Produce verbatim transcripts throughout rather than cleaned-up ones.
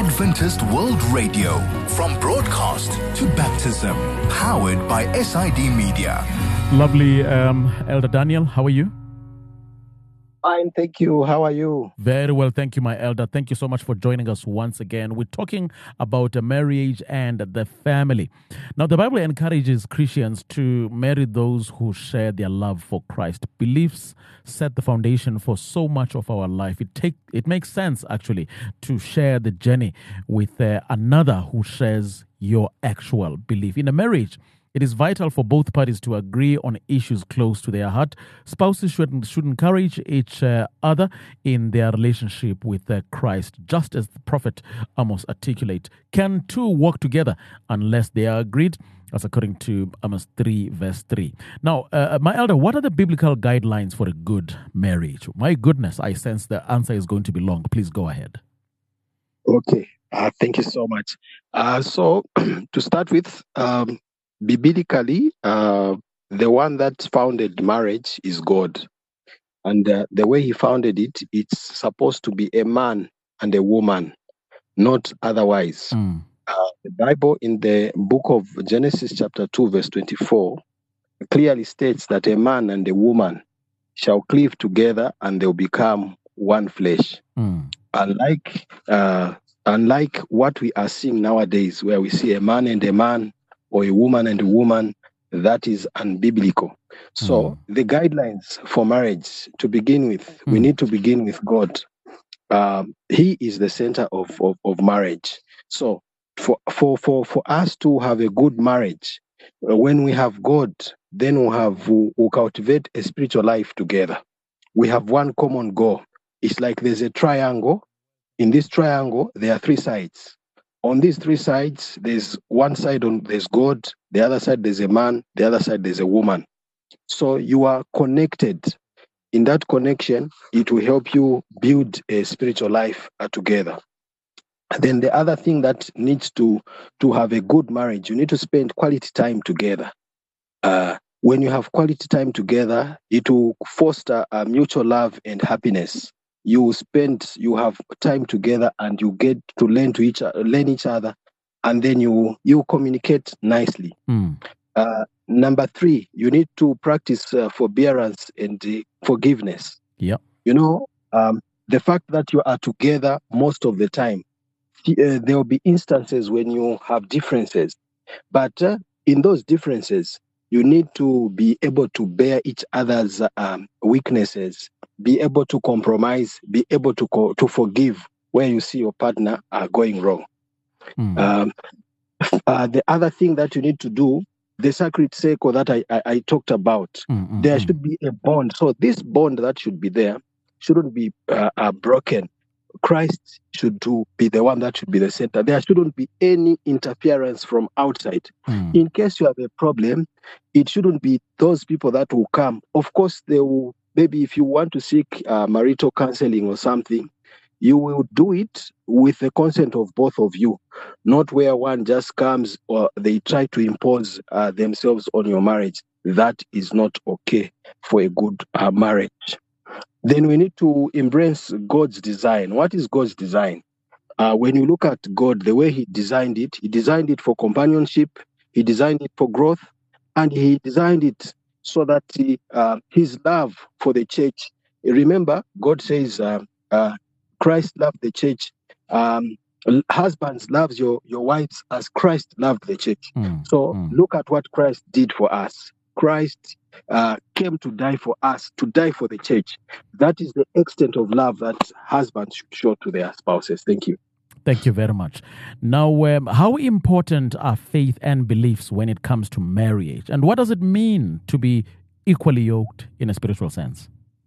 Adventist World Radio, from broadcast to baptism, powered by S I D Media. Lovely, um, Elder Daniel, how are you? Fine, thank you. How are you? Very well, thank you, my elder. Thank you so much for joining us once again. We're talking about uh, marriage and the family. Now, the Bible encourages Christians to marry those who share their love for Christ. Beliefs set the foundation for so much of our life. It take it makes sense, actually, to share the journey with uh, another who shares your actual belief. In a marriage, it is vital for both parties to agree on issues close to their heart. Spouses should, should encourage each uh, other in their relationship with uh, Christ, just as the prophet Amos articulate. Can two walk together unless they are agreed? That's according to Amos three, verse three. Now, uh, my elder, what are the biblical guidelines for a good marriage? My goodness, I sense the answer is going to be long. Please go ahead. Okay, uh, thank you so much. Uh, so, to start with, um, biblically, uh, the one that founded marriage is God. And uh, the way he founded it, it's supposed to be a man and a woman, not otherwise. Mm. Uh, the Bible in the book of Genesis chapter two, verse twenty-four, clearly states that a man and a woman shall cleave together and they'll become one flesh. Mm. Unlike, uh, unlike what we are seeing nowadays, where we see a man and a man, or a woman and a woman, that is unbiblical. So Mm. the guidelines for marriage, to begin with, Mm. we need to begin with God. Um, he is the center of, of, of marriage. So for, for, for, for us to have a good marriage, uh, when we have God, then we have we, we cultivate a spiritual life together. We have one common goal. It's like there's a triangle. In this triangle, there are three sides. On these three sides, there's one side on there's God, the other side there's a man, the other side there's a woman. So you are connected. In that connection, it will help you build a spiritual life uh, together. And then the other thing that needs to to have a good marriage, you need to spend quality time together. Uh, when you have quality time together, it will foster uh, mutual love and happiness. You spend, you have time together, and you get to learn to each learn each other, and then you you communicate nicely. Mm. Uh, number three, you need to practice uh, forbearance and uh, forgiveness. Yeah. You know, um, the fact that you are together most of the time, uh, there will be instances when you have differences, but uh, in those differences, you need to be able to bear each other's um, weaknesses, be able to compromise, be able to co- to forgive where you see your partner are going wrong. Mm. Um, uh, the other thing that you need to do, the sacred circle that I, I, I talked about, Mm, mm, there mm. should be a bond. So this bond that should be there shouldn't be uh, uh, broken. Christ should do, be the one that should be the center. There shouldn't be any interference from outside. Mm. In case you have a problem, it shouldn't be those people that will come. Of course, they will, maybe if you want to seek uh, marital counseling or something, you will do it with the consent of both of you, not where one just comes or they try to impose uh, themselves on your marriage. That is not okay for a good uh, marriage. Then we need to embrace God's design. What is God's design? Uh, when you look at God, the way he designed it, he designed it for companionship, he designed it for growth, and he designed it so that he, uh, his love for the church. Remember, God says, uh, uh, Christ loved the church. Um, husbands, loves your, your wives as Christ loved the church. Mm. So Mm. look at what Christ did for us. Christ uh, came to die for us, to die for the church. That is the extent of love that husbands should show to their spouses. Thank you. Thank you very much. Now, um, how important are faith and beliefs when it comes to marriage? And what does it mean to be equally yoked in a spiritual sense?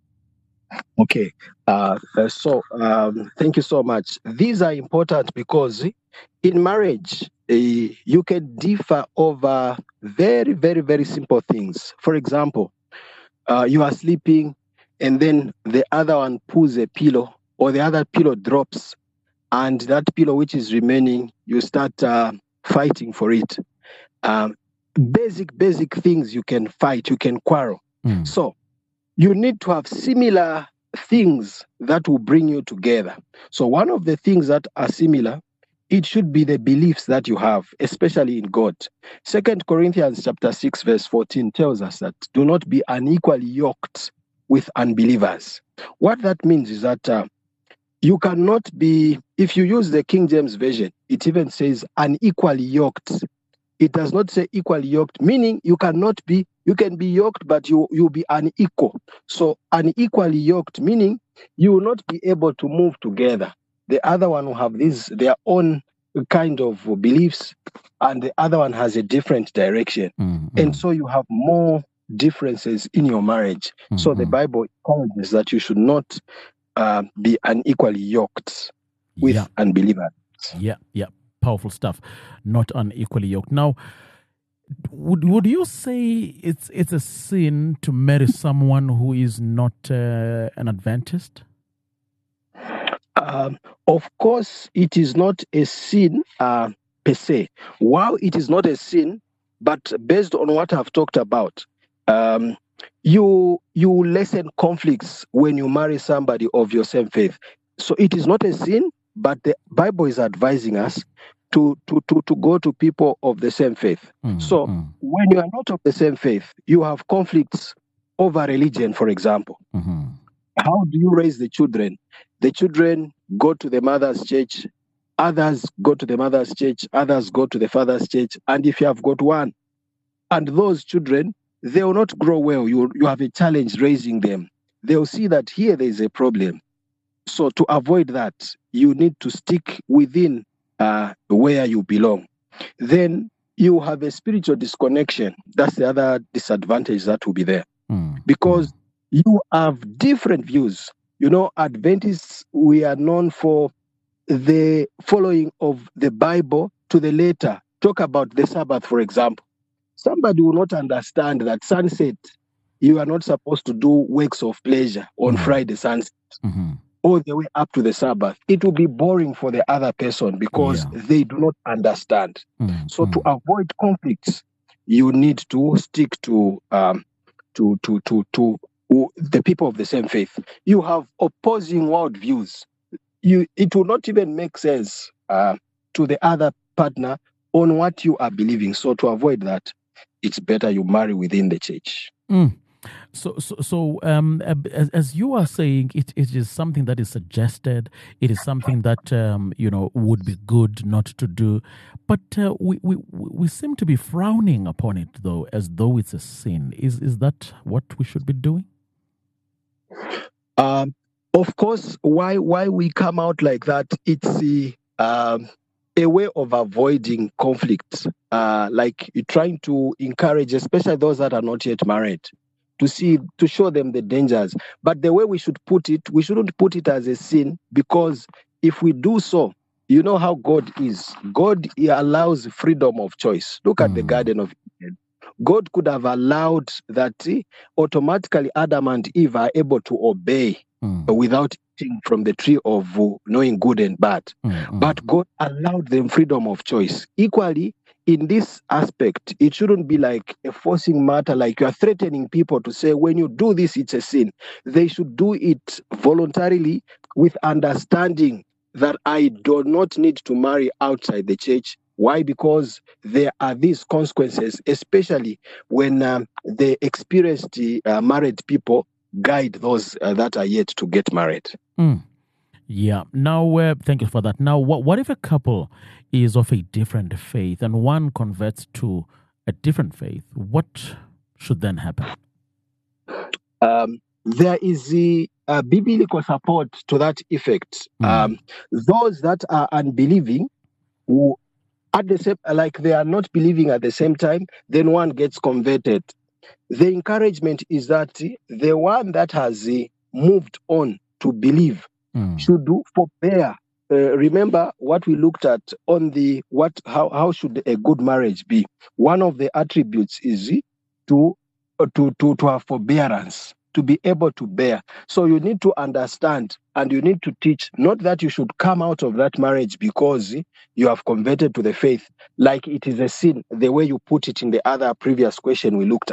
Okay. Uh, uh, so, um, thank you so much. These are important because in marriage, uh, you can differ over very, very, very simple things. For example, uh, you are sleeping and then the other one pulls a pillow or the other pillow drops, and that pillow which is remaining, you start uh, fighting for it. Um, basic, basic things you can fight, you can quarrel. Mm. So you need to have similar things that will bring you together. So one of the things that are similar it should be the beliefs that you have, especially in God. Second Corinthians chapter six, verse fourteen tells us that do not be unequally yoked with unbelievers. What that means is that uh, you cannot be, if you use the King James Version, it even says unequally yoked. It does not say equally yoked, meaning you cannot be, you can be yoked, but you you'll be unequal. So unequally yoked, meaning you will not be able to move together. The other one will have these their own kind of beliefs, and the other one has a different direction. Mm-hmm. And so you have more differences in your marriage. Mm-hmm. So the Bible encourages that you should not uh, be unequally yoked with yeah. unbelievers. Yeah, yeah. Powerful stuff. Not unequally yoked. Now, would would you say it's it's a sin to marry someone who is not uh, an Adventist? Um, of course, it is not a sin uh, per se. While it is not a sin, but based on what I've talked about, um, you you lessen conflicts when you marry somebody of your same faith. So it is not a sin, but the Bible is advising us to to to, to go to people of the same faith. Mm, so mm. when you are not of the same faith, you have conflicts over religion, for example. Mm-hmm. How do you raise the children? The children go to the mother's church, others go to the mother's church, others go to the father's church. And if you have got one, and those children, they will not grow well. You, you have a challenge raising them. They'll see that here there is a problem. So to avoid that, you need to stick within uh, where you belong. Then you have a spiritual disconnection. That's the other disadvantage that will be there. Mm. Because mm. you have different views. You know, Adventists, we are known for the following of the Bible to the letter. Talk about the Sabbath, for example. Somebody will not understand that sunset, you are not supposed to do works of pleasure on mm-hmm. Friday sunset, mm-hmm. all the way up to the Sabbath. It will be boring for the other person because yeah. they do not understand. Mm-hmm. So to avoid conflicts, you need to stick to um, to to to to the people of the same faith. You have opposing worldviews. You it will not even make sense uh, to the other partner on what you are believing. So to avoid that, it's better you marry within the church. Mm. So, so, so, um, as, as you are saying, it, it is something that is suggested. It is something that um, you know would be good not to do, but uh, we, we we seem to be frowning upon it, though, as though it's a sin. Is is that what we should be doing? Um, of course, why why we come out like that? It's the um, a way of avoiding conflict, uh, like you're trying to encourage, especially those that are not yet married, to see, to show them the dangers. But the way we should put it, we shouldn't put it as a sin, because if we do so, you know how God is. God he allows freedom of choice. Look at mm. the Garden of Eden. God could have allowed that eh, automatically Adam and Eve are able to obey mm. without eating from the tree of uh, knowing good and bad. Mm-hmm. But God allowed them freedom of choice. Equally, in this aspect, it shouldn't be like a forcing matter, like you are threatening people to say, when you do this, it's a sin. They should do it voluntarily with understanding that I do not need to marry outside the church. Why? Because there are these consequences, especially when um, the experienced uh, married people guide those uh, that are yet to get married. Mm. Yeah. Now, uh, thank you for that. Now, what, what if a couple is of a different faith and one converts to a different faith? What should then happen? Um, there is the uh, biblical support to that effect. Mm. Um, those that are unbelieving, who at the same, like they are not believing at the same time, then one gets converted. The encouragement is that the one that has uh, moved on to believe mm. should do forbear. Uh, remember what we looked at on the what how how should a good marriage be? One of the attributes is to uh, to to to have forbearance, to be able to bear. So you need to understand and you need to teach, not that you should come out of that marriage because you have converted to the faith, like it is a sin, the way you put it in the other previous question we looked at.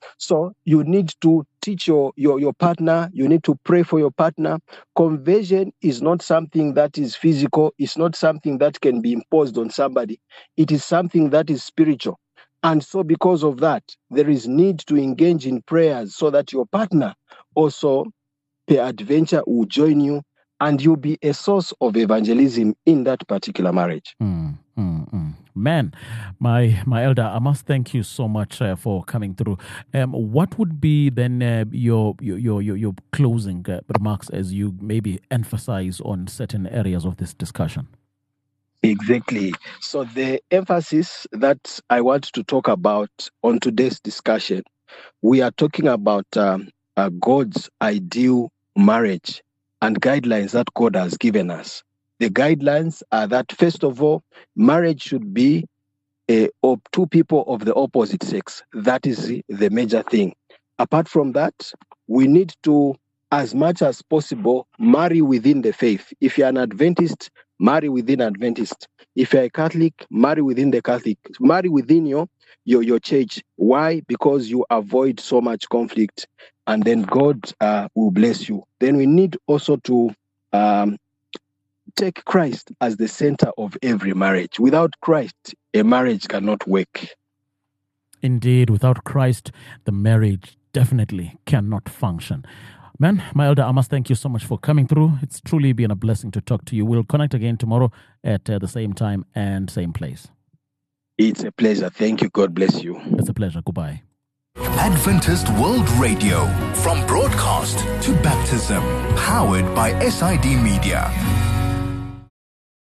So you need to teach your, your, your partner. You need to pray for your partner. Conversion is not something that is physical. It's not something that can be imposed on somebody. It is something that is spiritual. And so because of that, there is need to engage in prayers so that your partner also, peradventure, will join you and you'll be a source of evangelism in that particular marriage. Mm, mm, mm. Man, my my elder, I must thank you so much uh, for coming through. Um, what would be then uh, your, your your your closing uh, remarks as you maybe emphasize on certain areas of this discussion? Exactly. So the emphasis that I want to talk about on today's discussion, we are talking about um, uh, God's ideal marriage and guidelines that God has given us. The guidelines are that, first of all, marriage should be uh, of two people of the opposite sex. That is the, the major thing. Apart from that, we need to, as much as possible, marry within the faith. If you're an Adventist, marry within Adventist. If you're a Catholic, marry within the Catholic. Marry within your, your, your church. Why? Because you avoid so much conflict, and then God uh, will bless you. Then we need also to um, take Christ as the center of every marriage. Without Christ, a marriage cannot work. Indeed, without Christ, the marriage definitely cannot function. Man, my elder, I must thank you so much for coming through. It's truly been a blessing to talk to you. We'll connect again tomorrow at uh, the same time and same place. It's a pleasure. Thank you. God bless you. It's a pleasure. Goodbye. Adventist World Radio, from broadcast to baptism, powered by S I D Media.